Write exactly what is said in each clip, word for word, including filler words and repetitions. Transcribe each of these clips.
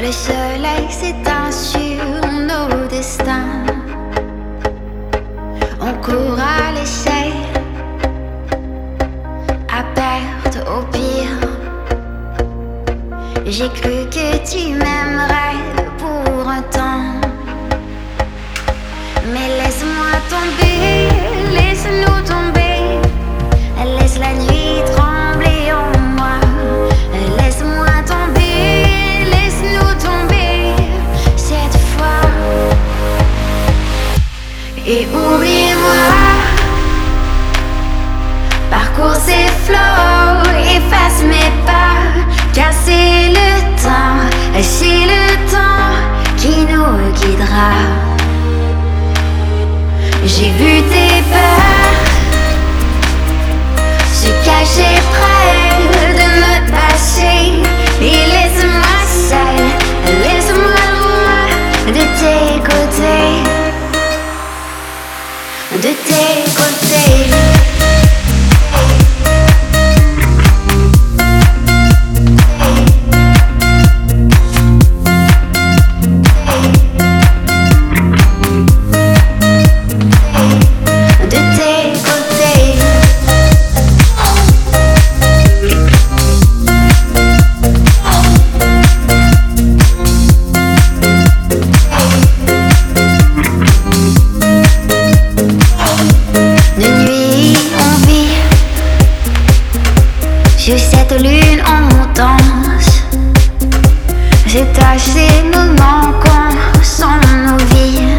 Le soleil s'éteint sur nos destins. On court à l'essai, à perte au pire. J'ai cru que tu m'aimerais pour un temps, mais laisse-moi tomber, laisse-nous tomber. Laisse la nuit trembler en moi. Laisse-moi tomber, laisse-nous tomber cette fois. Et oublie-moi. Parcours ces flots, efface mes pas, car c'est le temps, c'est le temps qui nous guidera. J'ai vu tes peurs se cacher près de me passer, et laisse-moi seul, laisse-moi loin de tes côtés, de tes côtés. Sur cette lune on danse, c'est à ces moments qu'on sent nos vies.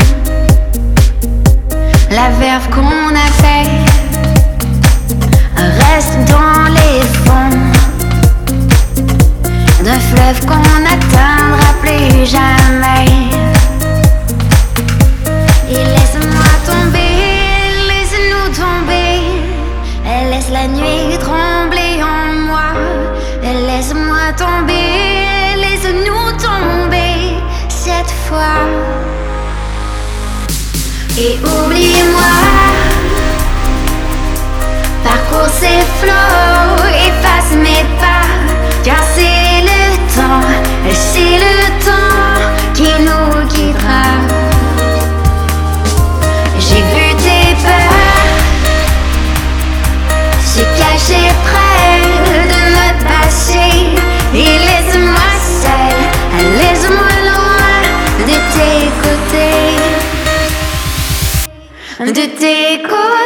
La verve qu'on a fait reste dans les fonds d'un fleuve qu'on n'atteindra plus jamais. Et laisse-moi tomber, laisse-nous tomber. Elle laisse la nuit trembler en moi. Laisse-moi tomber, laisse-nous tomber cette fois. Et oublie-moi. Parcours ces flots, efface mes pas, car c'est le temps, c'est le temps qui nous guidera. J'ai vu tes peurs se cacher près de me passer, et laisse-moi seul, laisse-moi loin de tes côtés, de tes côtés.